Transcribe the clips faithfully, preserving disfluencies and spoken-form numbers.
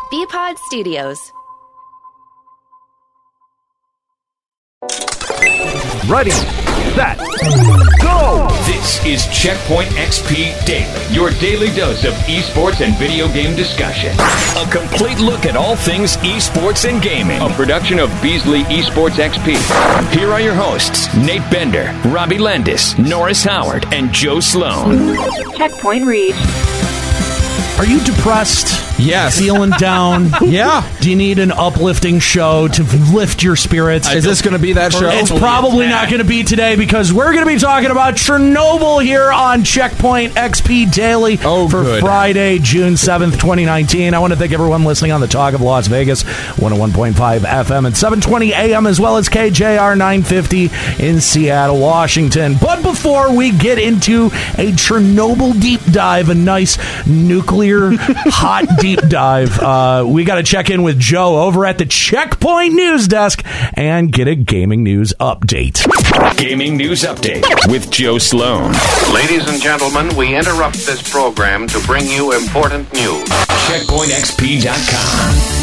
B-Pod Studios. Ready, set, go! This is Checkpoint X P Daily, your daily dose of esports and video game discussion. A complete look at all things esports and gaming. A production of Beasley Esports X P. Here are your hosts, Nate Bender, Robbie Landis, Norris Howard, and Joe Sloan. Checkpoint reached. Are you depressed? Yes. Feeling down? Yeah. Do you need an uplifting show to lift your spirits? Is this going to be that show? It's probably not going to be today because we're going to be talking about Chernobyl here on Checkpoint X P Daily oh, for good. Friday, June seventh, twenty nineteen. I want to thank everyone listening on the Talk of Las Vegas, one oh one point five F M and seven twenty A M, as well as K J R nine fifty in Seattle, Washington. But before we get into a Chernobyl deep dive, a nice nuclear hot deep dive, uh, we got to check in with Joe over at the Checkpoint News Desk and get a gaming news update. Gaming news update with Joe Sloan. Ladies and gentlemen, we interrupt this program to bring you important news. Checkpoint X P dot com.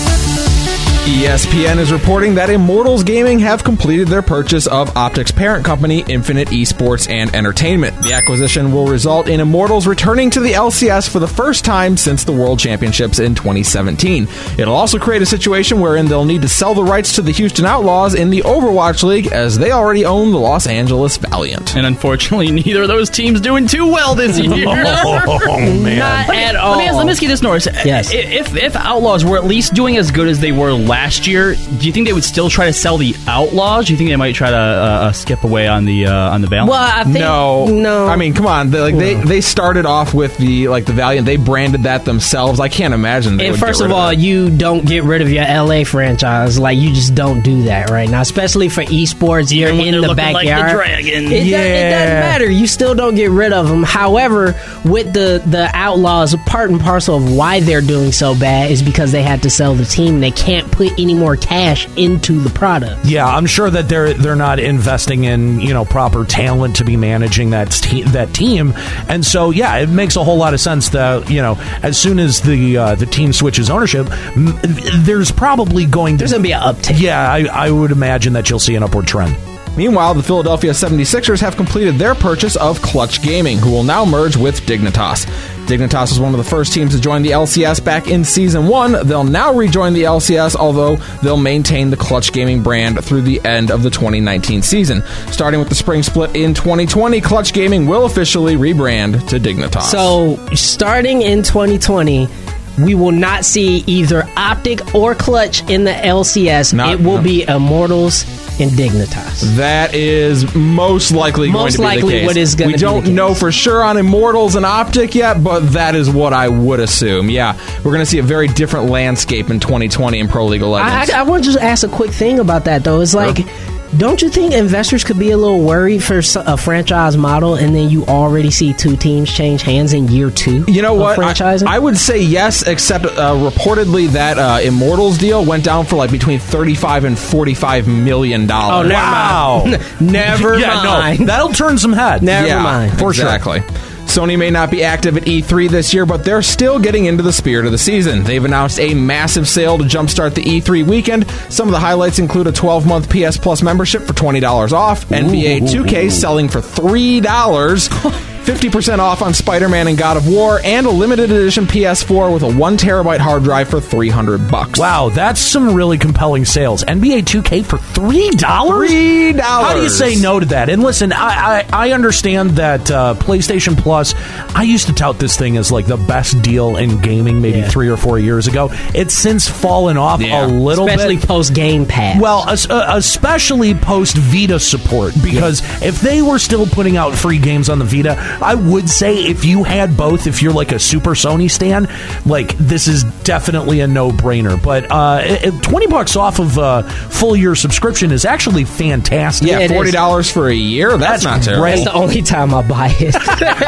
E S P N is reporting that Immortals Gaming have completed their purchase of Optic's parent company, Infinite Esports and Entertainment. The acquisition will result in Immortals returning to the L C S for the first time since the World Championships in twenty seventeen. It'll also create a situation wherein they'll need to sell the rights to the Houston Outlaws in the Overwatch League, as they already own the Los Angeles Valiant. And unfortunately, neither of those teams doing too well this year. Oh, man. Not at all. Let me, ask, let me ask you this, Norris. Yes. If, if Outlaws were at least doing as good as they were last year, do you think they would still try to sell the Outlaws? Do you think they might try to uh, uh, skip away on the uh, on the Valiant? Well, I think no, no. I mean, come on. They, like they, they started off with the like the Valiant. They branded that themselves. I can't imagine. They and would first get rid of all, of you don't get rid of your L A franchise. Like, you just don't do that right now, especially for esports. You're Even when in they're the looking like backyard. the Dragon. It, Yeah. does, it doesn't matter. You still don't get rid of them. However, with the the Outlaws, part and parcel of why they're doing so bad is because they had to sell the team. They can't put any more cash into the product. Yeah, I'm sure that they're they're not investing in, you know, proper talent to be managing that te- that team, and so yeah, it makes a whole lot of sense that, you know, as soon as the uh, the team switches ownership, m- there's probably going to There's going to be an uptick. yeah, I, I would imagine that you'll see an upward trend. Meanwhile, the Philadelphia seventy-sixers have completed their purchase of Clutch Gaming, who will now merge with Dignitas. Dignitas was one of the first teams to join the L C S back in Season one. They'll now rejoin the L C S, although they'll maintain the Clutch Gaming brand through the end of the twenty nineteen season. Starting with the spring split in twenty twenty, Clutch Gaming will officially rebrand to Dignitas. So, starting in twenty twenty, we will not see either Optic or Clutch in the L C S. Not- it will no. be Immortals and Dignitas. That is most likely Most going to be likely the case. what is gonna we be the don't case. know for sure on Immortals and Optic yet, but that is what I would assume. Yeah, we're going to see a very different landscape in twenty twenty in Pro League of Legends. I, I, I want to just ask a quick thing about that, though. It's like, don't you think investors could be a little worried for s- a franchise model, and then you already see two teams change hands in year two? You know of what? I, Franchising? I would say yes, except uh, reportedly that uh, Immortals deal went down for like between thirty-five and forty-five million dollars. Oh, never Wow. mind. Never yeah, mind. no, that'll turn some heads. Never yeah, mind. For sure. exactly. Sony may not be active at E three this year, but they're still getting into the spirit of the season. They've announced a massive sale to jumpstart the E three weekend. Some of the highlights include a twelve-month P S Plus membership for twenty dollars off, N B A two K selling for three dollars, fifty percent off on Spider-Man and God of War, and a limited edition P S four with a one terabyte hard drive for three hundred bucks. Wow, that's some really compelling sales. N B A two K for three dollars? three dollars. How do you say no to that? And listen, I I, I understand that uh, PlayStation Plus, I used to tout this thing as like the best deal in gaming maybe Yeah. three or four years ago. It's since fallen off Yeah. a little Especially bit. post Game Pass. Well, es- uh, especially post Vita support, because if they were still putting out free games on the Vita, I would say if you had both, if you're like a super Sony stan, like this is definitely a no-brainer. But uh, it, it- twenty bucks off of a full year subscription is actually fantastic. Yeah, it is. forty dollars for a year? That's, That's not terrible. great. That's the only time I buy it.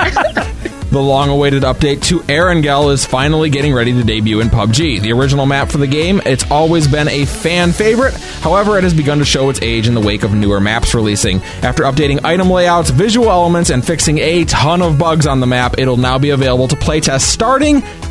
The long-awaited update to Erangel is finally getting ready to debut in P U B G. The original map for the game, it's always been a fan favorite. However, it has begun to show its age in the wake of newer maps releasing. After updating item layouts, visual elements, and fixing a ton of bugs on the map, it'll now be available to playtest starting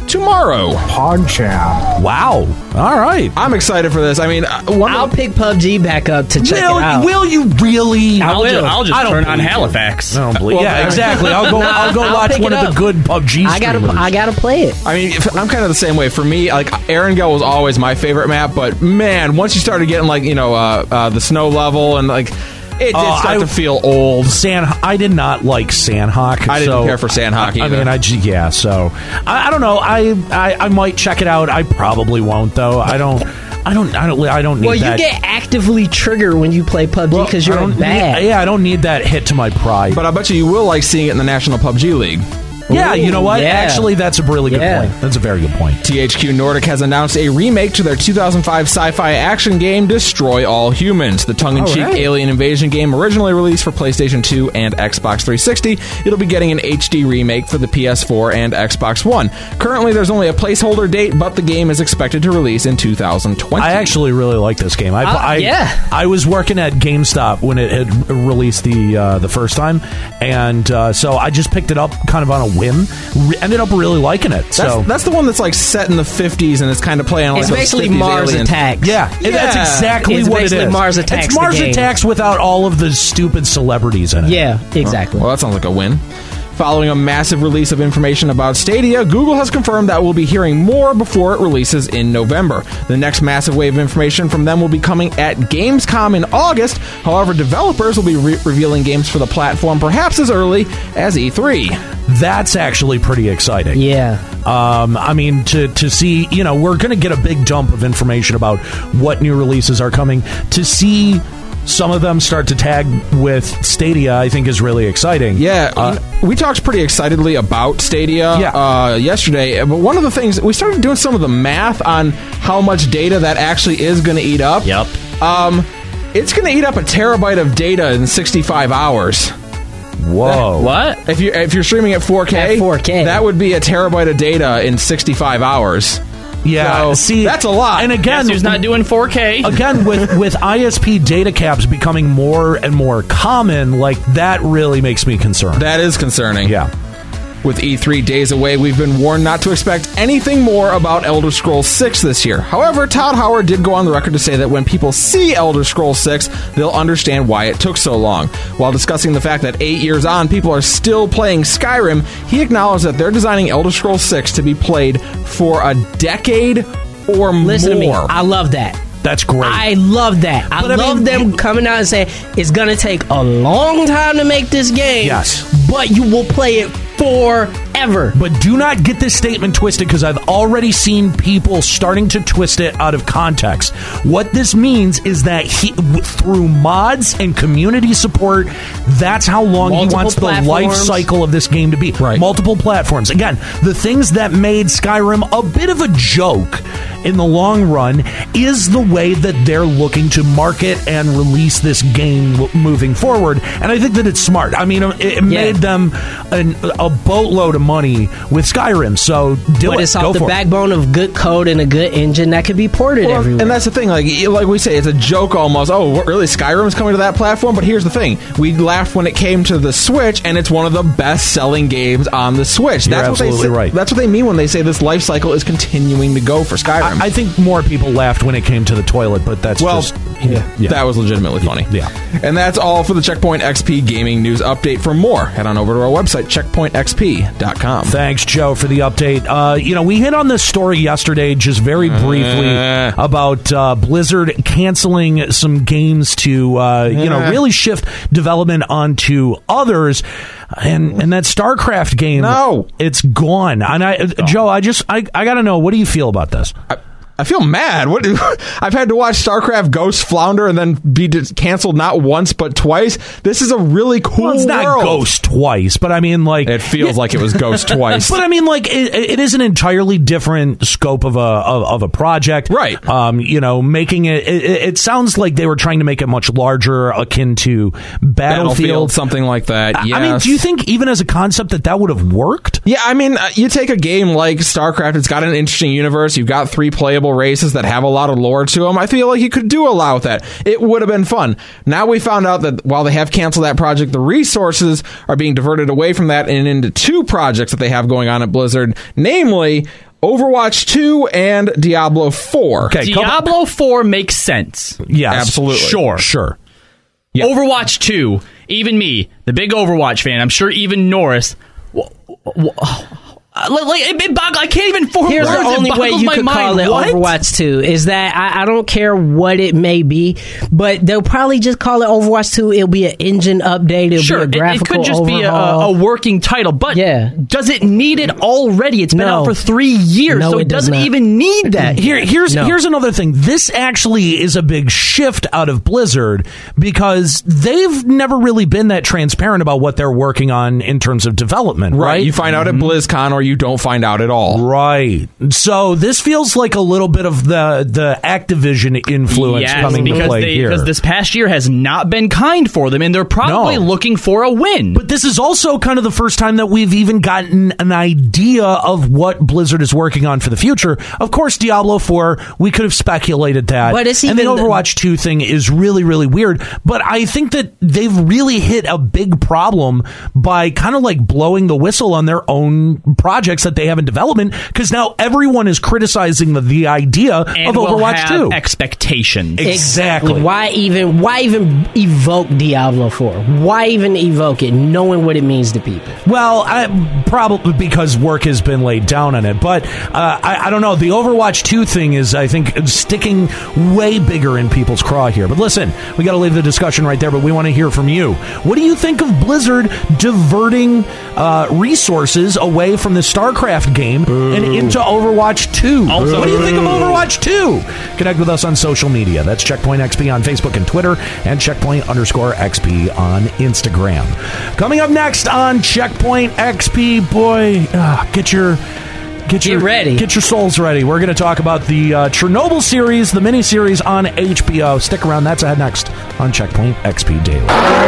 tomorrow. PogChamp. Wow. All right. I'm excited for this. I mean, uh, one I'll of, pick P U B G back up to check Will, it out. will you really? I'll, will. ju- I'll just I don't turn on believe you. Halifax. I don't believe. Well, yeah, I- exactly. I'll go. I'll go I'll watch pick one it of the up. good P U B G I gotta, streamers. I gotta play it. I mean, if, I'm kind of the same way. For me, like Erangel was always my favorite map, but man, once you started getting like you know uh, uh, the snow level and like it did Oh, start I- to feel old. Sand. I did not like Sandhawk. I didn't so- care for Sandhawk I either. mean, I just, yeah. So I, I don't know. I, I I might check it out. I probably won't though. I don't. I don't. I don't. I don't need Well, you that. get actively triggered when you play P U B G because I you're don't bad. Need, yeah, I don't need that hit to my pride. But I bet you you will like seeing it in the National P U B G League. yeah, you know what? yeah. Actually, that's a really good Yeah. point. That's a very good point. T H Q Nordic has announced a remake to their two thousand five sci-fi action game Destroy All Humans. The tongue-in-cheek All right. alien invasion game originally released for PlayStation two and Xbox three sixty. It'll be getting an H D remake for the P S four and Xbox One. Currently, there's only a placeholder date, but the game is expected to release in two thousand twenty. I actually really like this game. I, Uh, I, yeah. I was working at GameStop when it had released the uh, the first time, and uh, so I just picked it up kind of on a whim. Re- ended up really liking it. That's, So that's the one that's like set in the fifties and it's kind of playing on like It's those basically fifties Mars aliens. Attacks. yeah, it- that's Yeah. exactly It's what it basically is. Mars Attacks It's the Mars game. Attacks without all of the stupid celebrities in it. Yeah, exactly. Well, that sounds like a win. Following a massive release of information about Stadia, Google has confirmed that we'll be hearing more before it releases in November. The next massive wave of information from them will be coming at Gamescom in August. However, developers will be re- revealing games for the platform perhaps as early as E three. That's actually pretty exciting. Yeah. Um, I mean, to, to see, you know, we're going to get a big dump of information about what new releases are coming. To see some of them start to tag with Stadia, I think is really exciting. Yeah, Uh, we talked pretty excitedly about Stadia Yeah. uh, yesterday, but one of the things, we started doing some of the math on how much data that actually is going to eat up. Yep. Um, it's going to eat up a terabyte of data in sixty-five hours. whoa. What? If you if you're streaming at four K, At four K. that would be a terabyte of data in sixty-five hours. Yeah, So, see, that's a lot. And again, Guess who's not doing four K? again with with I S P data caps becoming more and more common, like that really makes me concerned. That is concerning. yeah. With E three days away, we've been warned not to expect anything more about Elder Scrolls six this year. However, Todd Howard did go on the record to say that when people see Elder Scrolls six, they'll understand why it took so long. While discussing the fact that eight years on, people are still playing Skyrim, he acknowledged that they're designing Elder Scrolls six to be played for a decade or Listen to me. more. I love that. That's great. I love that. I But I love mean, them you- coming out and saying it's going to take a long time to make this game. Yes. But you will play it forever. But do not get this statement twisted, because I've already seen people starting to twist it out of context. What this means is that he, w- through mods and community support, that's how long Multiple he wants the life platforms. cycle of this game to be. Right. Multiple platforms. Again, the things that made Skyrim a bit of a joke in the long run is the way that they're looking to market and release this game w- moving forward. And I think that it's smart. I mean, it, it made them an, a boatload of money with Skyrim, so do But it. it's Go off the for it. backbone of good code and a good engine that could be ported Well, everywhere. and that's the thing, like like we say, it's a joke almost. Oh, what, really? Skyrim's coming to that platform? But here's the thing: we laughed when it came to the Switch, and it's one of the best-selling games on the Switch. You're That's what they absolutely say, right. That's what they mean when they say this life cycle is continuing to go for Skyrim. I, I think more people laughed when it came to the toilet, but that's Well, just yeah. That was legitimately funny. Yeah. And that's all for the Checkpoint X P Gaming News Update. For more, head on over to our website, checkpoint x p dot com. Thanks, Joe, for the update. Uh, you know, we hit on this story yesterday, just very briefly, Uh. about uh, Blizzard canceling some games to, uh, you know, Uh. really shift development onto others. And and that StarCraft game, No. it's gone. And I, Joe, I just, I, I got to know, what do you feel about this? I, I feel mad. What? I've had to watch StarCraft Ghost flounder and then be dis- canceled not once but twice. This is a really cool Well, it's not world. Ghost twice, but I mean, like, It feels like it was Ghost twice. But I mean, like, it, it is an entirely different scope of a of, of a project, Right. Um, you know, making it, it. It sounds like they were trying to make it much larger, akin to Battlefield. Battlefield, something like that. Yes. I mean, do you think even as a concept that that would have worked? Yeah, I mean, uh, you take a game like StarCraft, it's got an interesting universe, you've got three playable races that have a lot of lore to them. I feel like you could do a lot with that. It would have been fun. Now we found out that while they have canceled that project, the resources are being diverted away from that and into two projects that they have going on at Blizzard, namely Overwatch two and Diablo four. Okay, Diablo four makes sense. Yes. Absolutely. Sure. Sure. Yeah. Overwatch two, even me, the big Overwatch fan, I'm sure even Norris, w- w- uh, like, it, it bog- I can't even form Here's words. the only it way boggles you my could mind. call it What? Overwatch two is that I, I don't care what it may be, but they'll probably just call it Overwatch two. It'll be an engine update. It'll Sure, be a it, it graphical could just be a, overhaul. a working title, but Yeah. does it need it already? It's been No. out for three years, No, so it it does doesn't not. even need that. Here, here's No. here's another thing. This actually is a big shift out of Blizzard because they've never really been that transparent about what they're working on in terms of development, right? Right. You find out at BlizzCon or you don't find out at all. Right. So this feels like a little bit of the the Activision influence Yes, coming to because play they, here. because this past year has not been kind for them, and they're probably No. looking for a win. But this is also kind of the first time that we've even gotten an idea of what Blizzard is working on for the future. Of course, Diablo four, we could have speculated that. But it's and the even the- Overwatch two thing is really, really weird. But I think that they've really hit a big problem by kind of like blowing the whistle on their own projects that they have in development, because now everyone is criticizing the, the idea and of will Overwatch have two. expectations. Exactly. Why even? Why even evoke Diablo four? Why even evoke it, knowing what it means to people? Well, I, probably because work has been laid down on it. But uh, I, I don't know. The Overwatch two thing is, I think, sticking way bigger in people's craw here. But listen, we got to leave the discussion right there, but we want to hear from you. What do you think of Blizzard diverting uh, resources away from the StarCraft game and into Overwatch two? Also- what do you think of Overwatch two? Connect with us on social media. That's Checkpoint X P on Facebook and Twitter, and Checkpoint underscore X P on Instagram. Coming up next on Checkpoint X P, boy, uh, get your get your Get ready. get your souls ready. We're going to talk about the uh, Chernobyl series, the miniseries on H B O. Stick around. That's ahead next on Checkpoint X P Daily.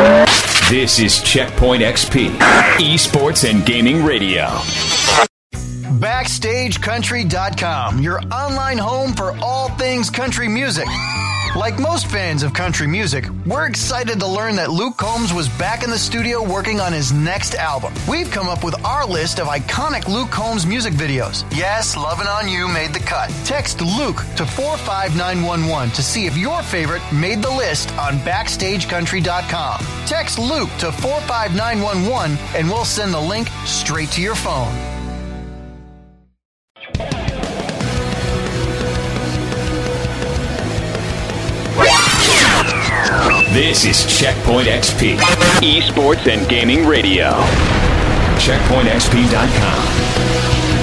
This is Checkpoint X P, esports and gaming radio. Backstage Country dot com, your online home for all things country music. Like most fans of country music, we're excited to learn that Luke Combs was back in the studio working on his next album. We've come up with our list of iconic Luke Combs music videos. Yes, Lovin' On You made the cut. Text Luke to four five nine one one to see if your favorite made the list on Backstage Country dot com. Text Luke to four five nine one one and we'll send the link straight to your phone. This is Checkpoint X P, esports and gaming radio. Checkpoint X P dot com.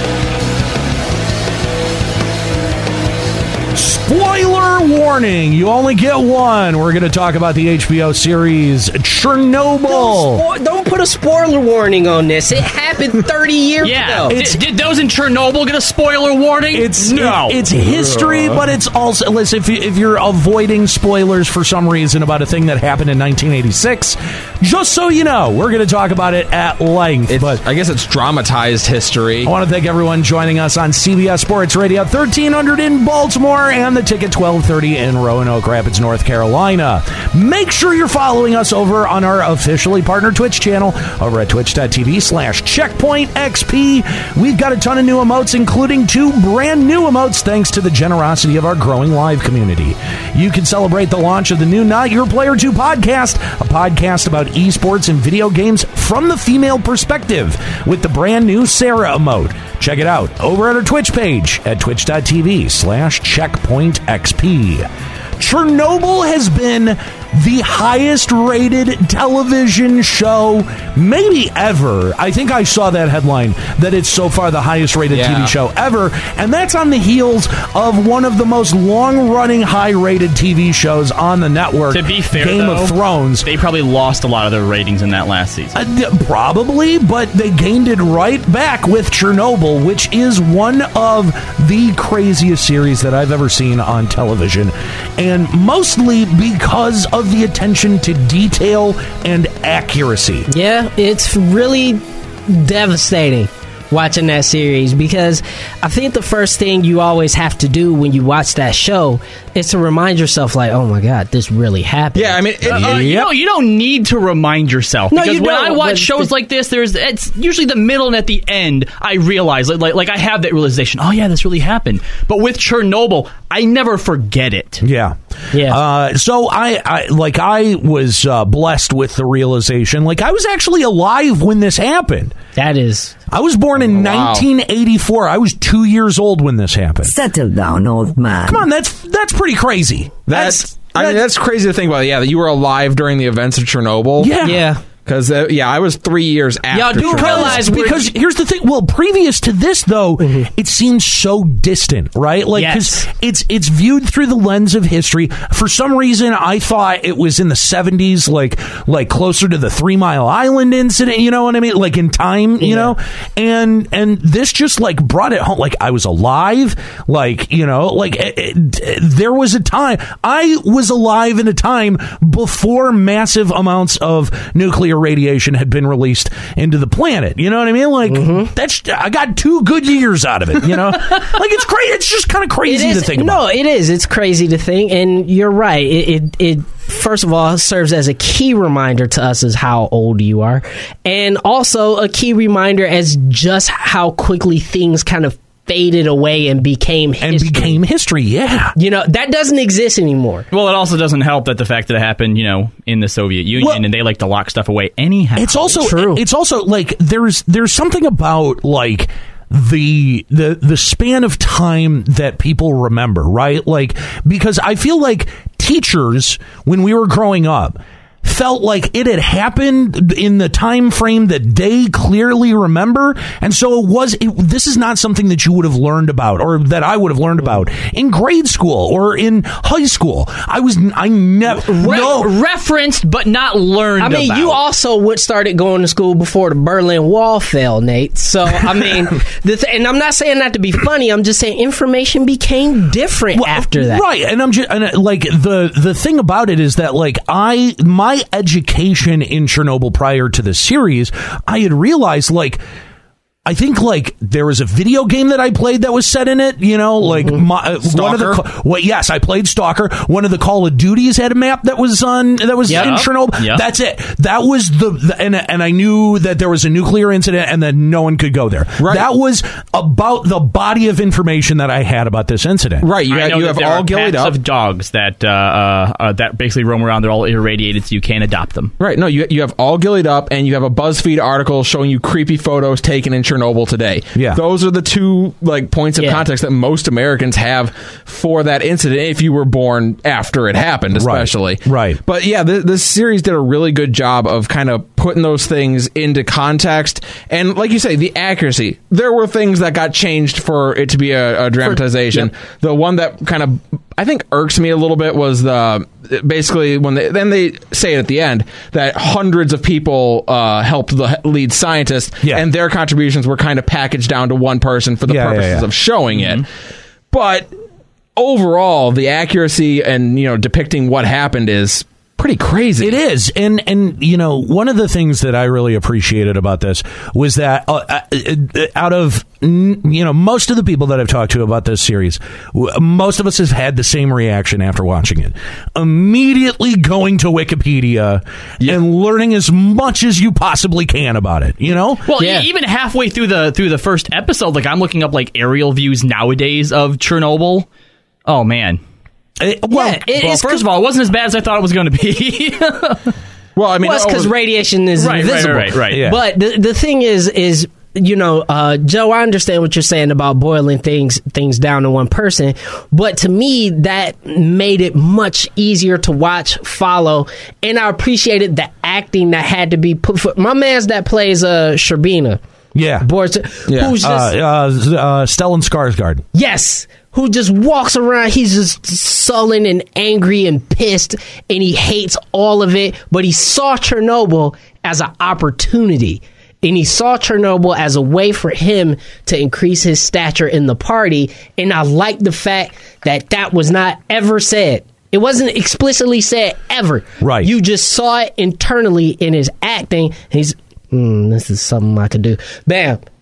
Spoiler warning! You only get one. We're going to talk about the H B O series Chernobyl. Don't, spo- don't put a spoiler warning on this. It happened thirty years Yeah, ago. did, did those in Chernobyl get a spoiler warning? It's no. it- it's history, but it's also listen. If you, if you're avoiding spoilers for some reason about a thing that happened in nineteen eighty-six, just so you know, we're going to talk about it at length. It's, but I guess it's dramatized history. I want to thank everyone joining us on C B S Sports Radio thirteen hundred in Baltimore and the Ticket twelve thirty in Roanoke Rapids, North Carolina. Make sure you're following us over on our officially partner Twitch channel over at twitch.tv slash checkpoint XP. We've got a ton of new emotes, including two brand new emotes thanks to the generosity of our growing live community. You can celebrate the launch of the new Not Your Player two podcast, a podcast about esports and video games from the female perspective with the brand new Sarah emote. Check it out over at our Twitch page at twitch.tv slash checkpoint XP. Chernobyl has been the highest rated television show maybe ever. I think I saw that headline that it's so far the highest rated Yeah. T V show ever, and that's on the heels of one of the most long running high rated T V shows on the network, To be fair, Game though, of Thrones. they probably lost a lot of their ratings in that last season. Uh, probably, but they gained it right back with Chernobyl, which is one of the craziest series that I've ever seen on television, and mostly because of the attention to detail and accuracy. Yeah, it's really devastating watching that series, because I think the first thing you always have to do when you watch that show is to remind yourself, like, oh my God, this really happened. Yeah, I mean, it, Uh, uh, you know, you don't need to remind yourself, No, because you when don't, I watch but- shows like this, there's it's usually the middle and at the end I realize, like, like, like I have that realization. Oh yeah, this really happened. But with Chernobyl, I never forget it. Yeah. Yeah. Uh, so I, I, like, I was uh, blessed with the realization, like, I was actually alive when this happened. That is. I was born in wow. nineteen eighty-four. I was two years old when this happened. Settle down, old man. Come on, that's that's pretty crazy. That's, I mean, that's crazy to think about. Yeah, that you were alive during the events of Chernobyl. Yeah. Yeah. Because, uh, yeah, I was three years after Y'all do Chernobyl. realize we're- because here's the thing. Well, previous to this, though, it seems so distant, right? Like, because Yes. it's it's viewed through the lens of history. For some reason, I thought it was in the seventies, like like closer to the Three Mile Island incident. You know what I mean? Like in time, you Yeah. know. And and this just like brought it home. Like I was alive. Like you know, like it, it, there was a time I was alive in a time before massive amounts of nuclear radiation had been released into the planet. You know what I mean? Like Mm-hmm. that's I got two good years out of it. You know, like it's great. It's just kind of crazy It is, to think no, about. it is. It's crazy to think, and you're right. It, it, it first of all serves as a key reminder to us as how old you are, and also a key reminder as just how quickly things kind of faded away and became And history. became history. Yeah. You know, that doesn't exist anymore. Well, it also doesn't help that the fact that it happened, you know, in the Soviet Union, Well, and they like to lock stuff away anyhow. It's also True. It's also like there's there's something about like the the the span of time that people remember, right? Like because I feel like teachers when we were growing up felt like it had happened in the time frame that they clearly remember, and so it was it, this is not something that you would have learned about or that I would have learned about in grade school or in high school. I was I never Re- no referenced but not learned I mean, about. you also would started going to school before the Berlin Wall fell, Nate. So, I mean, the th- and I'm not saying that to be funny. I'm just saying information became different Well, after that. right? And I'm just and, uh, like the the thing about it is that like I my education in Chernobyl prior to the series, I had realized like. I think like there was a video game that I played that was set in it. You know, like my, uh, one of the Stalker? well, yes, I played Stalker. One of the Call of Duties had a map that was on that was Yep. in Chernobyl. Yep. That's it. That was the, the and and I knew that there was a nuclear incident and that no one could go there. Right. That was about the body of information that I had about this incident. Right, you, I have, know you that have there all are gillied packs up. of dogs that uh, uh, uh, that basically roam around. They're all irradiated, so you can't adopt them. Right, no, you you have all gillied up, and you have a BuzzFeed article showing you creepy photos taken in Chernobyl today. Yeah. Those are the two like points of Yeah. context that most Americans have for that incident if you were born after it happened, especially. Right. But yeah, th- this series did a really good job of kind of putting those things into context. And like you say, the accuracy. There were things that got changed for it to be a, a dramatization. The one that kind of I think irks me a little bit was the basically when they then they say it at the end that hundreds of people uh, helped the lead scientist, Yeah. and their contributions were kind of packaged down to one person for the Yeah, yeah, purposes yeah. of showing it. But overall, the accuracy and you know depicting what happened is pretty crazy. It is, and and you know, one of the things that I really appreciated about this was that uh, uh, out of mm, you know most of the people that I've talked to about this series, w- most of us have had the same reaction after watching it. Immediately going to Wikipedia and learning as much as you possibly can about it. You know, Well, Yeah. e- even halfway through the through the first episode, like I'm looking up like aerial views nowadays of Chernobyl. Oh man. Uh, well, Yeah, it- Well, it's first of all, it wasn't as bad as I thought it was going to be. Well, I mean, Well, it's oh, because radiation is Right, right, invisible. right, right, Yeah. But the the thing is, is you know, uh, Joe, I understand what you're saying about boiling things things down to one person, but to me, that made it much easier to watch, follow, and I appreciated the acting that had to be put. For, my man's that plays uh, Sherbina. yeah, Boris, Yeah. who's uh, just uh, uh, Stellan Skarsgård. yes, who just walks around. He's just sullen and angry and pissed, and he hates all of it. But he saw Chernobyl as an opportunity, and he saw Chernobyl as a way for him to increase his stature in the party. And I like the fact that that was not ever said. It wasn't explicitly said ever. Right. You just saw it internally in his acting. He's, hmm, this is something I could do. Bam.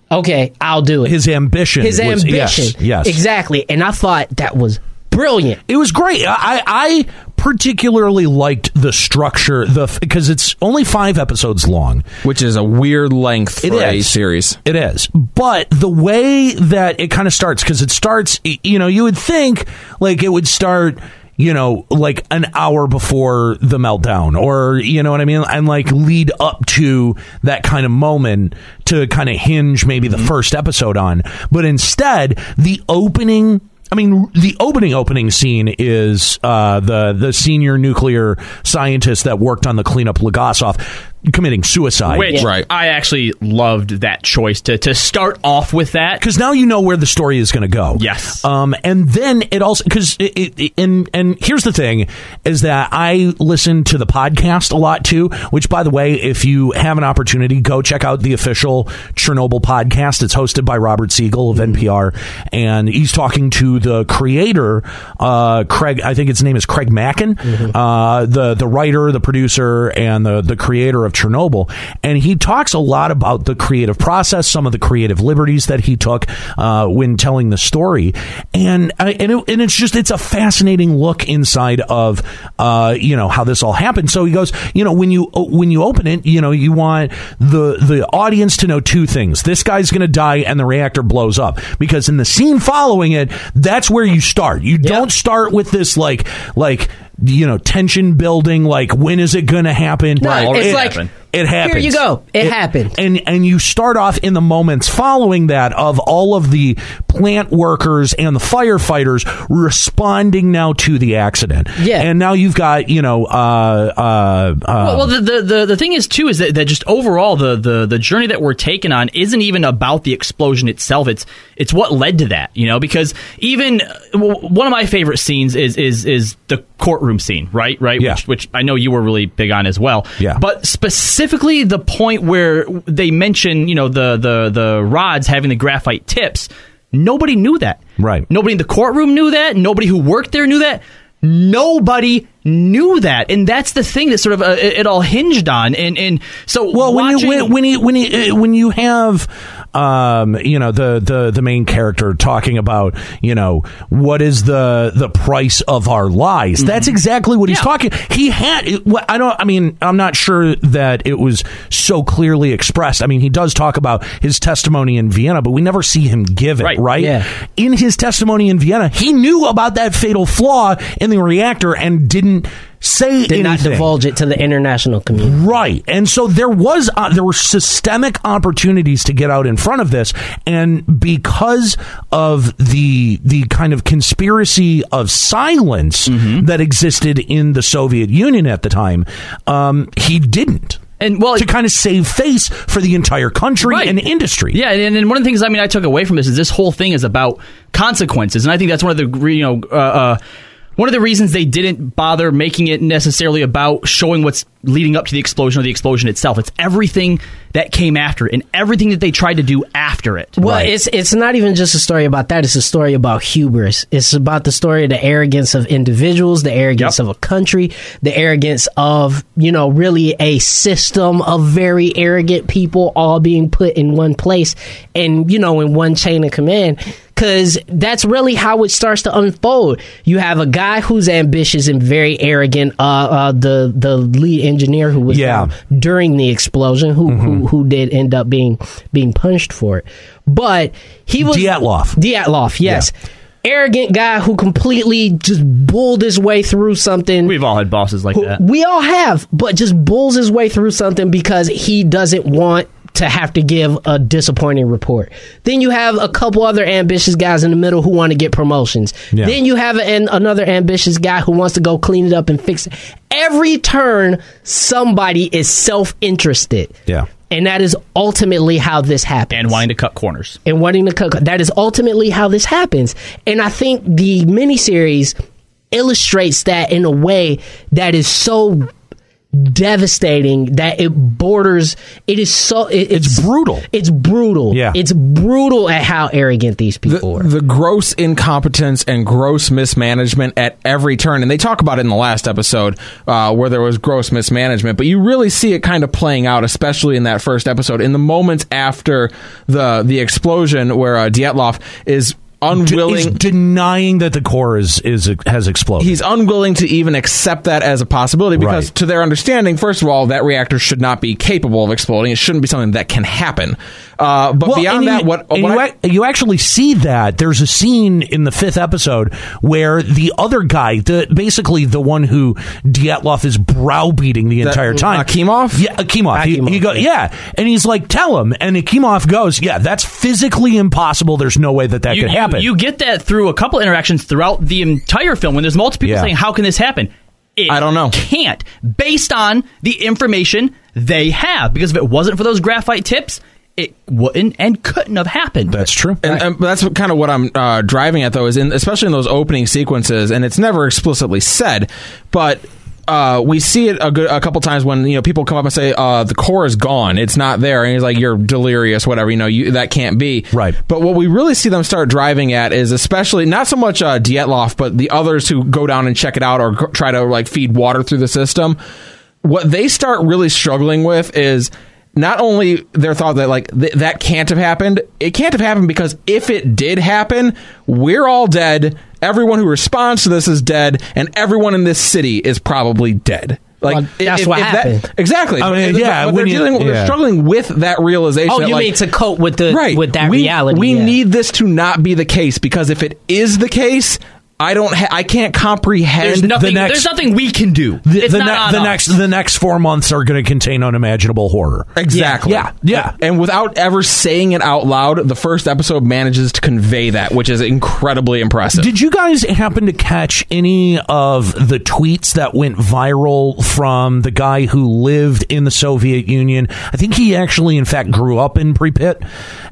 okay, I'll do it. His ambition. His was, ambition. Yes, yes. Exactly. And I thought that was brilliant. It was great. I, I particularly liked the structure, the because it's only five episodes long, which is a weird length for it a is. series. It is, but the way that it kind of starts, because it starts, you know, you would think like it would start, you know, like an hour before the meltdown, or you know what I mean, and like lead up to that kind of moment to kind of hinge maybe the mm-hmm. first episode on, but instead the opening. I mean, the opening opening scene is uh, the the senior nuclear scientist that worked on the cleanup Legasov committing suicide. Which right. I actually loved that choice to, to start off with that. Because now you know where the story is going to go. Yes. Um, and then it also, because, it, it, it, and, and here's the thing, is that I listen to the podcast a lot too, which, by the way, if you have an opportunity, go check out the official Chernobyl podcast. It's hosted by Robert Siegel of N P R, and he's talking to the creator, uh, Craig, I think his name is Craig Mackin, mm-hmm. uh, the, the writer, the producer, and the, the creator of Chernobyl, and he talks a lot about the creative process, some of the creative liberties that he took uh, when telling the story, and uh, and, it, and it's just it's a fascinating look inside of uh, you know how this all happened. So he goes, you know, when you when you open it, you know, you want the the audience to know two things: this guy's going to die, and the reactor blows up. Because in the scene following it, that's where you start. You yep. don't start with this like like. you know, tension building, like when is it going to happen? No, right. It's it, like, happen. It happens. Here you go. It, it happened. And and you start off in the moments following that of all of the plant workers and the firefighters responding now to the accident. Yeah. And now you've got, you know, uh, uh, uh well, well the, the, the, the thing is, too, is that, that just overall the, the, the journey that we're taking on isn't even about the explosion itself. It's it's what led to that, you know, because even one of my favorite scenes is is is the courtroom scene, right? Right. Yeah. Which, which I know you were really big on as well. Yeah. But specifically, Specifically, the point where they mention, you know, the, the, the rods having the graphite tips, nobody knew that. Right. Nobody in the courtroom knew that. Nobody who worked there knew that. Nobody knew that, and that's the thing that sort of uh, it, it all hinged on. And and so, well, watching- when you when when you, when, you, when you have um you know the, the the main character talking about, you know, what is the the price of our lies, mm-hmm. that's exactly what he's yeah. talking. He had I don't I mean I'm not sure that it was so clearly expressed. I mean, he does talk about his testimony in Vienna, but we never see him give it. Right. right? Yeah. In his testimony in Vienna, he knew about that fatal flaw in the reactor and didn't say Did anything. not divulge it to the international community. Right. And so there was uh, there were systemic opportunities to get out in front of this, and because of the the kind of conspiracy of silence mm-hmm. that existed in the Soviet Union at the time, um, he didn't. And well, to kind of save face for the entire country right. and industry. Yeah, and, and one of the things I mean I took away from this is this whole thing is about consequences, and I think that's one of the you know uh, uh, one of the reasons they didn't bother making it necessarily about showing what's leading up to the explosion or the explosion itself. It's everything that came after it and everything that they tried to do after it. Well, right. it's it's not even just a story about that. It's a story about hubris. It's about the story of the arrogance of individuals, the arrogance yep. of a country, the arrogance of, you know, really a system of very arrogant people all being put in one place and, you know, in one chain of command. Because that's really how it starts to unfold. You have a guy who's ambitious and very arrogant, uh, uh, the the lead engineer who was yeah. there during the explosion, who, mm-hmm. who who did end up being being punished for it. But he was Dyatlov. Dyatlov, yes. Yeah. Arrogant guy who completely just bulled his way through something. We've all had bosses like who, that. We all have, but just bulls his way through something because he doesn't want to have to give a disappointing report. Then you have a couple other ambitious guys in the middle who want to get promotions. Yeah. Then you have an, another ambitious guy who wants to go clean it up and fix it. Every turn, somebody is self-interested. Yeah. And that is ultimately how this happens. And wanting to cut corners. And wanting to cut. That is ultimately how this happens. And I think the miniseries illustrates that in a way that is so devastating that it borders. It is so. It, it's, it's brutal. It's brutal. Yeah, it's brutal at how arrogant these people the, are. The gross incompetence and gross mismanagement at every turn, and they talk about it in the last episode uh, where there was gross mismanagement. But you really see it kind of playing out, especially in that first episode, in the moments after the the explosion, where uh, Dyatlov is. Unwilling, is denying that the core is is has exploded. He's unwilling to even accept that as a possibility because, right. to their understanding, first of all, that reactor should not be capable of exploding. It shouldn't be something that can happen. Uh, but well, beyond that, you, what, what you, I, ac- you actually see that there's a scene in the fifth episode where the other guy, the basically the one who Dyatlov is browbeating the entire that, time, Akimov, yeah, Akimov, he, Akimov he go, yeah, and he's like, tell him, and Akimov goes, yeah, that's physically impossible. There's no way that that you, could happen. You, you get that through a couple interactions throughout the entire film when there's multiple people yeah. saying, how can this happen? It I don't know. Can't, based on the information they have, because if it wasn't for those graphite tips, it wouldn't and couldn't have happened. That's true. And, and that's kind of what I'm uh, driving at, though, is in especially in those opening sequences, and it's never explicitly said, but uh, we see it a, good, a couple times when you know people come up and say uh, the core is gone, it's not there, and he's like, you're delirious, whatever, you know, you, that can't be. Right. But what we really see them start driving at is especially not so much uh, Dyatlov, but the others who go down and check it out or try to like feed water through the system. What they start really struggling with is not only their thought that like th- that can't have happened, it can't have happened because if it did happen, we're all dead. Everyone who responds to this is dead, and everyone in this city is probably dead. Like well, that's if, what if happened. That, exactly. I mean, but, yeah, but when they're, you, dealing, yeah. they're struggling with that realization. Oh, that, you like, mean to cope with the right, with that we, reality? We yeah. need this to not be the case because if it is the case, I don't. Ha- I can't comprehend. There's nothing. the next, there's nothing we can do. The, it's the, not ne- on the us. next the next four months are going to contain unimaginable horror. Exactly. Yeah, yeah. And without ever saying it out loud, the first episode manages to convey that, which is incredibly impressive. Did you guys happen to catch any of the tweets that went viral from the guy who lived in the Soviet Union? I think he actually, in fact, grew up in Pripyat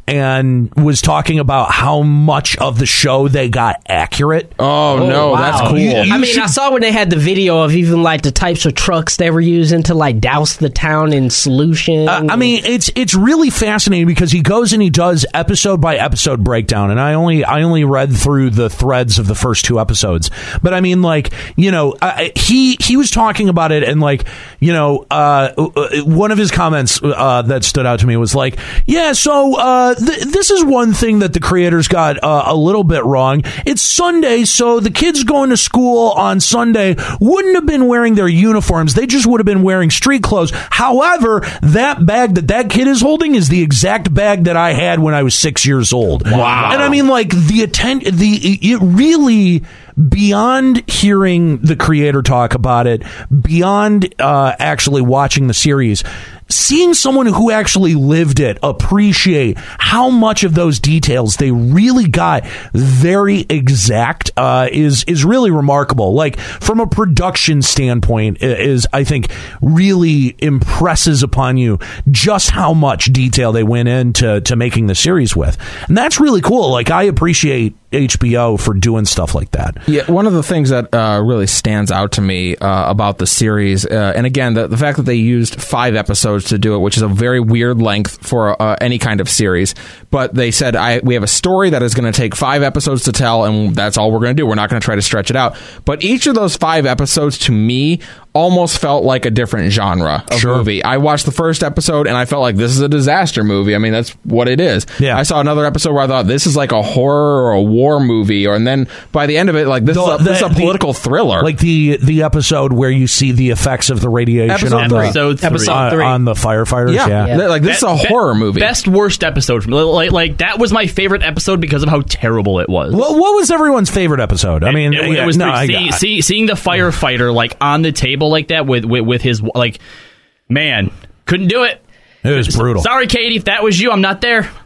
and was talking about how much of the show they got accurate. Oh, Oh, no, wow. that's cool. You- you I mean, should- I saw when they had the video of even like the types of trucks they were using to like douse the town in solution. Uh, I mean, it's it's really fascinating because he goes and he does episode by episode breakdown, and I only I only read through the threads of the first two episodes. But I mean, like you know, I, he he was talking about it, and like you know, uh, one of his comments uh, that stood out to me was like, yeah, so uh, th- this is one thing that the creators got uh, a little bit wrong. It's Sunday, so the kids going to school on Sunday wouldn't have been wearing their uniforms. They just would have been wearing street clothes. However, that bag that that kid is holding is the exact bag that I had when I was six years old. Wow. And I mean, like, the atten- the it really, beyond hearing the creator talk about it, beyond uh, actually watching the series, seeing someone who actually lived it appreciate how much of those details they really got very exact uh, is is really remarkable. Like from a production standpoint, is I think really impresses upon you just how much detail they went into to making the series with, and that's really cool. Like I appreciate H B O for doing stuff like that. Yeah, one of the things that uh, really stands out to me uh, about the series, uh, and again, the, the fact that they used five episodes to do it, which is a very weird length for uh, any kind of series, but they said, I, we have a story that is going to take five episodes to tell, and that's all we're going to do. We're not going to try to stretch it out. But each of those five episodes, to me, almost felt like a different genre of Sure. movie. I watched the first episode, and I felt like this is a disaster movie. I mean, that's what it is. Yeah. I saw another episode where I thought, this is like a horror or a war movie, or and then by the end of it, like this, The- is, a, this is a the- political thriller. Like the the episode where you see the effects of the radiation Episode on three. the Episode three. Episode on, three. on the firefighters. yeah, Yeah, Yeah. like this is a Be- horror movie. Best worst episode from like like that was my favorite episode because of how terrible it was. What, what was everyone's favorite episode? I mean, it, it yeah, was no, pretty- I- see, see, seeing the firefighter like on the table like that with with, with his like, man, couldn't do it. it was brutal. Sorry, Katie, if that was you, I'm not there.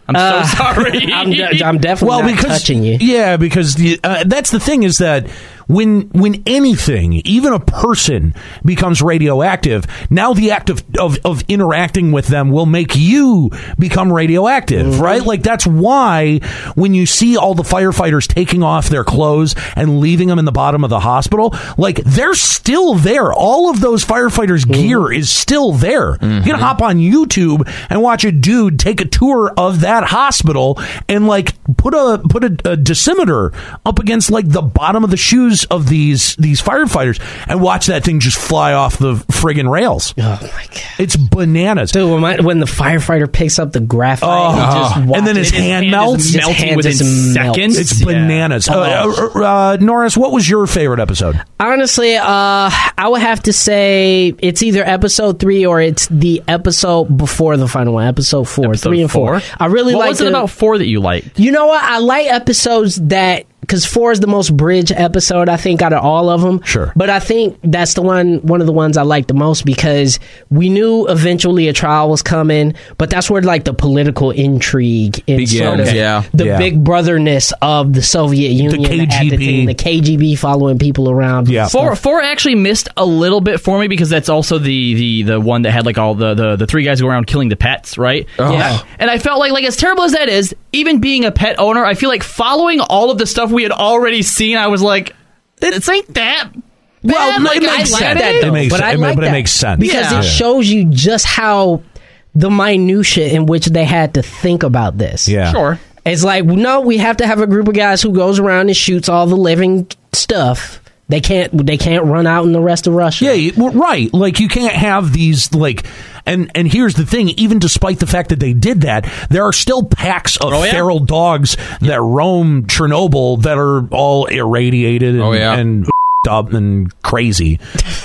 I'm Uh, so sorry. I'm, de- I'm definitely well, not because touching you. yeah, because the, uh, that's the thing is that when when anything, even a person, becomes radioactive, now the act of of, of interacting with them will make you become radioactive, mm-hmm. right? Like that's why when you see all the firefighters taking off their clothes and leaving them in the bottom of the hospital, like they're still there. All of those firefighters' mm-hmm. gear is still there. Mm-hmm. You can hop on YouTube and watch a dude take a tour of that hospital and like put a put a, a dosimeter up against like the bottom of the shoes of these these firefighters and watch that thing just fly off the friggin' rails. Oh my god, it's bananas, dude. When, my, when the firefighter picks up the graphite, oh, and, just and then his, his hand, hand melts, is melting within seconds. It's bananas. Yeah. Uh, uh, uh, Norris, what was your favorite episode? Honestly, uh, I would have to say it's either episode three or it's the episode before the final one, episode four, episode three and four. four. I really what like. What was it about four that you liked? You know what? I like episodes that. Because four is the most bridge episode, I think, out of all of them. Sure. But I think that's the one, one of the ones I like the most because we knew eventually a trial was coming, but that's where like the political intrigue and Begins, sort of yeah. the yeah. big brotherness of the Soviet Union, the K G B, at the, thing, the K G B following people around. Yeah. Four, four actually missed a little bit for me because that's also the, the, the one that had like all the, the, the three guys go around killing the pets, right? Oh. Yeah. And I felt like, like as terrible as that is, even being a pet owner, I feel like following all of the stuff we had already seen, I was like, it ain't that bad. Well, like, it I makes like sense. that, It makes but sense. I like but that it makes sense because Yeah. it shows you just how the minutia in which they had to think about this. Yeah. Sure. It's like, no, we have to have a group of guys who goes around and shoots all the living stuff. They can't. They can't run out in the rest of Russia. Yeah, you- well, right. Like you can't have these like. And and here's the thing: even despite the fact that they did that, there are still packs of Oh, yeah? feral dogs that roam Chernobyl that are all irradiated and, Oh, yeah. and up and crazy.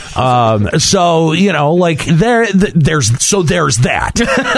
Um, so you know, like there, th- there's so there's that.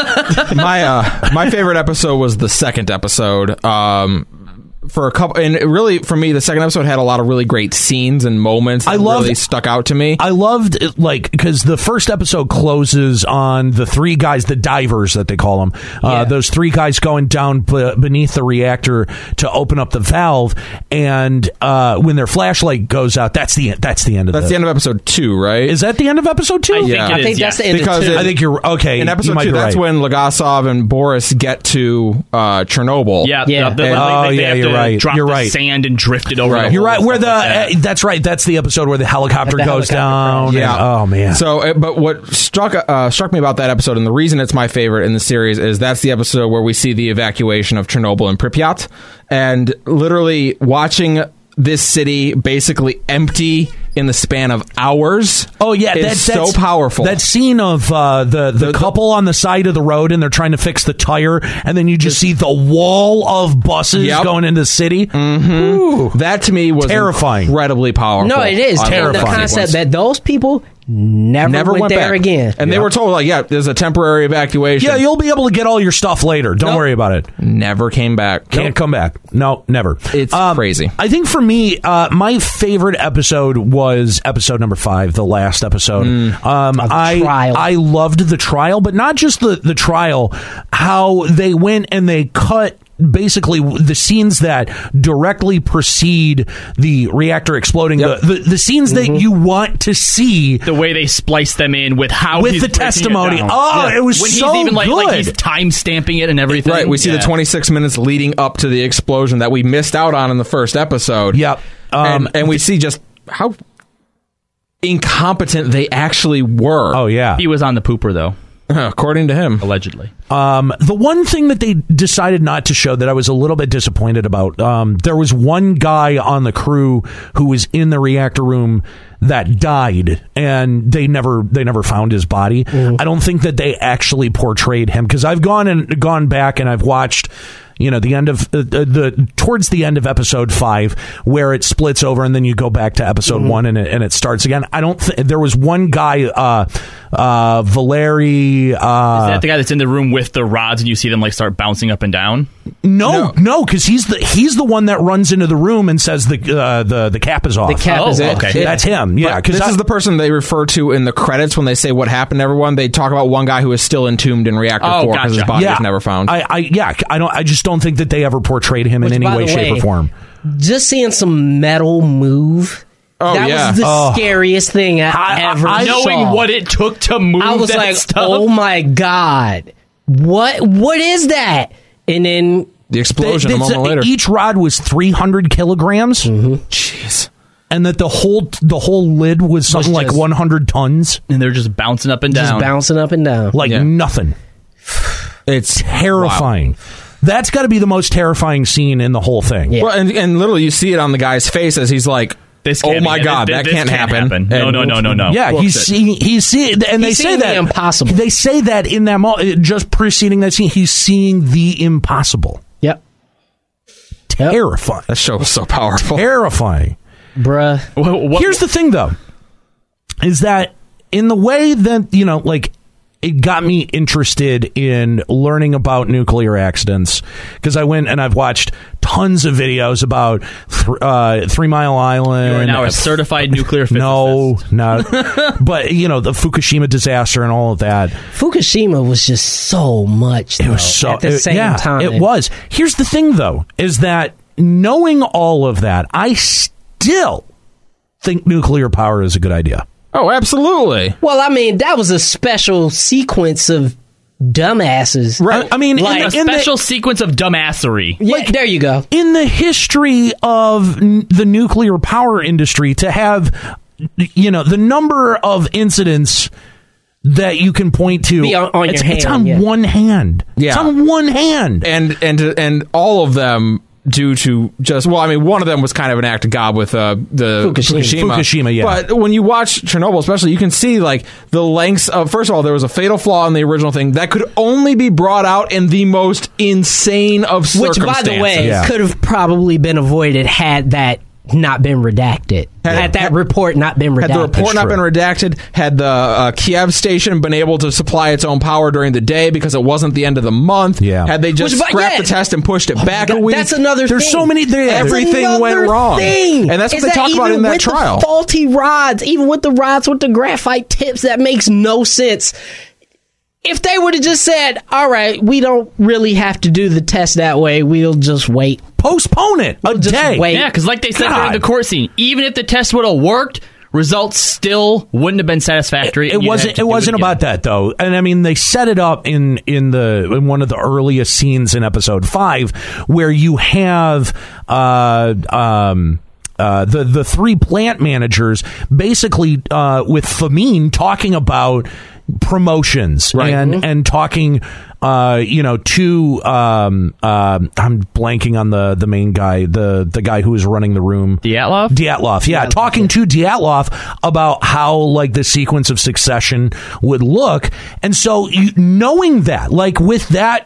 my uh, my favorite episode was the second episode. Um, for a couple, and it really for me, the second episode had a lot of really great scenes and moments that I loved- really stuck out to me. I loved it, like because the first episode closes on the three guys, the divers that they call them. Uh, Yeah. those three guys going down b- beneath the reactor to open up the valve, and uh, when their flashlight goes out, that's the that's the end of That's the, the end of episode two, right? Is that the end of episode two? I think Yeah. it I is, think yeah. that's the end Because of two. it- I think you're okay. In you episode might two, be that's right. when Legasov and Boris get to uh, Chernobyl. Yeah, Yeah. the, the, And- like, Oh, they yeah, have you're to right. Drop You're the right. sand and drift it over. Right. the You're hole right. and Where the stuff like that. uh, that's right. That's the episode where the helicopter The goes helicopter down. crash. Yeah. and- oh man. So, uh, but what struck uh, struck me about that episode, and the reason it's my favorite in the series, is that's the episode where we see the evacuation of Chernobyl and Pripyat, and literally watching this city basically empty in the span of hours. Oh yeah, is that's so that's, powerful. That scene of uh, the, the The- couple on the side of the road and they're trying to fix the tire, and then you just see the wall of buses Yep. going into the city. Mm-hmm. that to me was Terrifying. incredibly powerful. No, it is. I love And the Terrifying. concept that those people never, never went, went there back again. and they were told like, yeah, there's a temporary evacuation. Yeah, you'll be able to get all your stuff later. Don't Nope. worry about it. never came back. Can't come back. No, never. It's Um, crazy. I think for me, uh, my favorite episode was episode number five, the last episode. Mm. Um, Oh, the I trial. I loved the trial, but not just the the trial. How they went and they cut basically the scenes that directly precede the reactor exploding. Yep. The, the the scenes Mm-hmm. that you want to see. the way they splice them in with how With he's the breaking it testimony. down. Oh, it was when so he's even like, like good. he's time stamping it and everything. Right, we see Yeah. the twenty-six minutes leading up to the explosion that we missed out on in the first episode. Yep. Um, and, and we see just how incompetent they actually were. Oh yeah. He was on the pooper though, According to him. allegedly. Um, the one thing that they decided not to show that I was a little bit disappointed about, um, there was one guy on the crew who was in the reactor room that died, and they never they never found his body. I don't think that they actually portrayed him, because I've gone and gone back and I've watched You know, the end of uh, the towards the end of episode five, where it splits over, and then you go back to episode mm-hmm. one, and it, and it starts again. I don't. Th- there was one guy, uh, uh, Valeri. Uh, Is that the guy that's in the room with the rods, and you see them like start bouncing up and down? No, no, because no, he's the he's the one that runs into the room and says the uh, the the cap is off. The cap oh, is it. Okay, that's him. Yeah, because this I, is the person they refer to in the credits when they say what happened to everyone. They talk about one guy who is still entombed in Reactor oh, Four because gotcha. his body yeah, was never found. I, I yeah, I don't. I just don't think that they ever portrayed him Which, in any way, shape, way, or form. Just seeing some metal move. Oh, that yeah. was the oh. scariest thing I, I ever I, saw. Knowing what it took to move I was that like, stuff. oh my God. What? What is that? And then... The explosion they, a moment later. Each rod was three hundred kilograms. Mm-hmm. Jeez. And that the whole the whole lid was something was just, like one hundred tons. And they're just bouncing up and down. Just bouncing up and down. Like yeah. nothing. It's terrifying. Wow. That's got to be the most terrifying scene in the whole thing. Yeah. Well, and, and literally you see it on the guy's face as he's like, This oh my be, God, this, that this can't, can't happen. happen. No, no, no, no, no. Yeah, he's seeing, he's seeing, and he's they say that the impossible. They say that in that mo- just preceding that scene, he's seeing the impossible. Yep. Terrifying. That show was so powerful. Terrifying. Bruh. What, what, Here's the thing, though, is that in the way that, you know, like, it got me interested in learning about nuclear accidents, because I went and I've watched tons of videos about th- uh, Three Mile Island. You are now a certified nuclear physicist. No, no. But, you know, the Fukushima disaster and all of that. Fukushima was just so much, though, It was so, at the it, same yeah, time. it was. Here's the thing, though, is that knowing all of that, I still think nuclear power is a good idea. Oh, absolutely. Well, I mean, that was a special sequence of dumbasses. Right. I mean, like in, a in special the, sequence of dumbassery. Yeah, like, there you go. In the history of n- the nuclear power industry, to have, you know, the number of incidents that you can point to, Be on, on it's, your hand, it's on yeah. one hand. Yeah. It's on one hand. And and and all of them due to just, well, I mean, one of them was kind of an act of God with uh, the Fukushima. Fukushima. Fukushima, yeah. But when you watch Chernobyl, especially, you can see like the lengths of. First of all, there was a fatal flaw in the original thing that could only be brought out in the most insane of Which, circumstances. by the way, Yeah. could have probably been avoided had that not been redacted. Had- Had that had- report not been redacted. Had the report not true. been redacted, had the uh, Kiev station been able to supply its own power during the day because it wasn't the end of the month, Yeah. had they just Which, but scrapped yeah. the test and pushed it back That- a week, That's another There's thing. so many- there- That's everything another went wrong. thing. And that's what Is they talk about even in that with trial. The faulty rods, even with the rods with the graphite tips, that makes no sense. If they would have just said, all right, we don't really have to do the test that way, we'll just wait. Postpone it a We'll just day. wait. Yeah, because like they said God. during the court scene, even if the test would have worked, results still wouldn't have been satisfactory. It, it wasn't. It wasn't about that though, and I mean they set it up in in the in one of the earliest scenes in episode five, where you have uh um. Uh, the the three plant managers basically uh, with Famine talking about promotions Right. and Mm-hmm. and talking uh, you know to um, uh, I'm blanking on the the main guy the the guy who was running the room Dyatlov? Dyatlov yeah talking to Dyatlov about how like the sequence of succession would look, and so you, knowing that like with that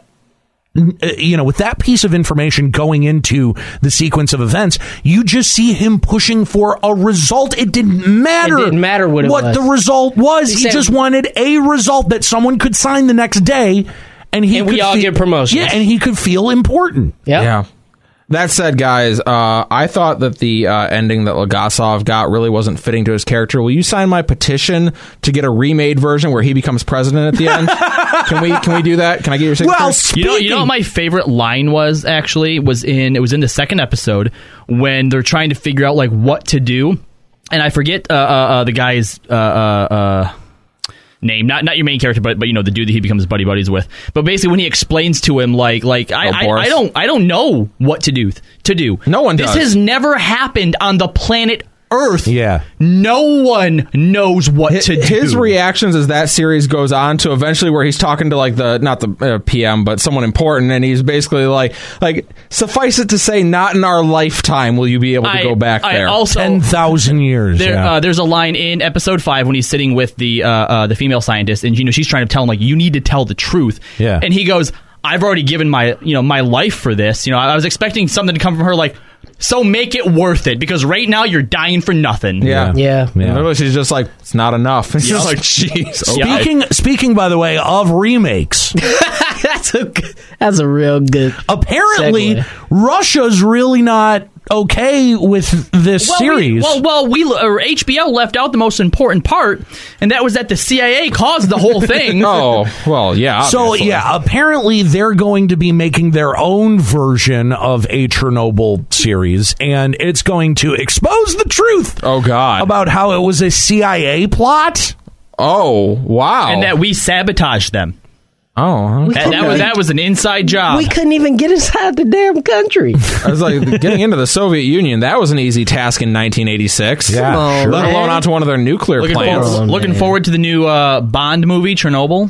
you know, with that piece of information going into the sequence of events, you just see him pushing for a result. It didn't matter. It didn't matter what it was. the result was. He He said- just wanted a result that someone could sign the next day, and he And we could all fe- get promotions. Yeah, and he could feel important. Yep. Yeah. That said, guys, uh, I thought that the uh, ending that Legasov got really wasn't fitting to his character. Will you sign my petition to get a remade version where he becomes president at the end? Can we can we do that? Can I get your signature? Well, You speaking, know, you know what my favorite line was actually was in it was in the second episode when they're trying to figure out like what to do, and I forget uh, uh, uh, the guy's uh, uh, uh, name, not not your main character, but but you know the dude that he becomes buddy buddies with. But basically, when he explains to him like like I, Oh, I, Boris. I don't I don't know what to do to do. No one This does. has never happened on the planet Earth. Yeah. No one knows what His, to do. his reactions as that series goes on to eventually where he's talking to like the not the uh, P M but someone important, and he's basically like like suffice it to say, not in our lifetime will you be able to I- go back I there. also ten thousand years. There, yeah. uh, there's a line in episode five when he's sitting with the uh, uh, the female scientist, and you know she's trying to tell him like you need to tell the truth. Yeah. And he goes, I've already given my you know my life for this. You know, I was expecting something to come from her like, so make it worth it, because right now you're dying for nothing. Yeah. Yeah. yeah. Literally, she's just like, it's not enough. It's Yep. just like, jeez. Speaking, speaking, by the way, of remakes, that's a that's a real good. apparently segue. Russia's really not okay with this Well, series. We, well, well, we or H B O left out the most important part, and that was that the C I A caused the whole thing. Oh, well, yeah. So, obviously. yeah, apparently they're going to be making their own version of a Chernobyl series, and it's going to expose the truth Oh, God. about how it was a C I A plot. Oh, wow. And that we sabotaged them. Oh, okay. That, that was that was an inside job. We couldn't even get inside the damn country. I was like, getting into the Soviet Union, that was an easy task in nineteen eighty-six. Yeah, Come on, sure. Let man. alone onto one of their nuclear looking plants. forward, Oh, looking man. forward to the new uh, Bond movie, Chernobyl.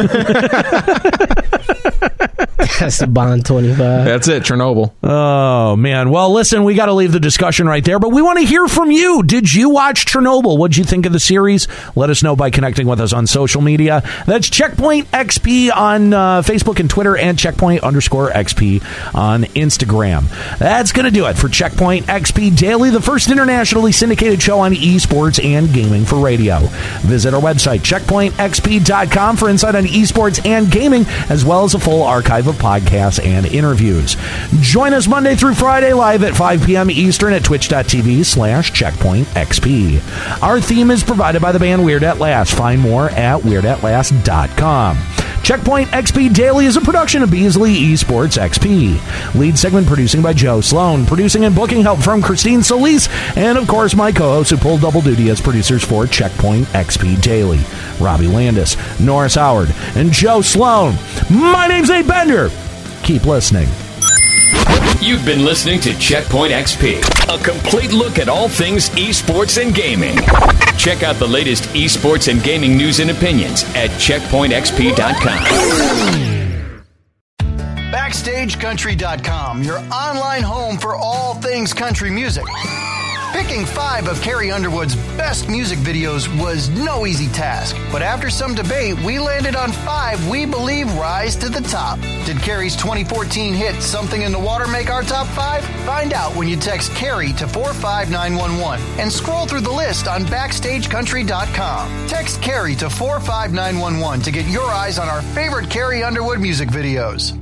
That's the Bond twenty-five. That's it, Chernobyl. Oh, man. Well, listen, we got to leave the discussion right there, but we want to hear from you. Did you watch Chernobyl? What'd you think of the series? Let us know by connecting with us on social media. That's Checkpoint X P on uh, Facebook and Twitter, and Checkpoint underscore X P on Instagram. That's going to do it for Checkpoint X P Daily, the first internationally syndicated show on esports and gaming for radio. Visit our website, checkpoint x p dot com, for insight on esports and gaming, as well as a full archive of podcasts and interviews. Join us Monday through Friday live at five p.m. Eastern at twitch.tv slash checkpointxp. Our theme is provided by the band Weird At Last. Find more at weird at last dot com. Checkpoint X P Daily is a production of Beasley Esports X P. Lead segment producing by Joe Sloan. Producing and booking help from Christine Solis. And, of course, my co-hosts who pull double duty as producers for Checkpoint X P Daily. Robbie Landis, Norris Howard, and Joe Sloan. My name's Nate Bender. Keep listening. You've been listening to Checkpoint X P, a complete look at all things esports and gaming. Check out the latest esports and gaming news and opinions at checkpoint x p dot com. Backstage Country dot com, your online home for all things country music. Picking five of Carrie Underwood's best music videos was no easy task, but after some debate, we landed on five we believe rise to the top. Did Carrie's twenty fourteen hit Something in the Water make our top five? Find out when you text Carrie to four five nine one one and scroll through the list on Backstage Country dot com. Text Carrie to four five nine one one to get your eyes on our favorite Carrie Underwood music videos.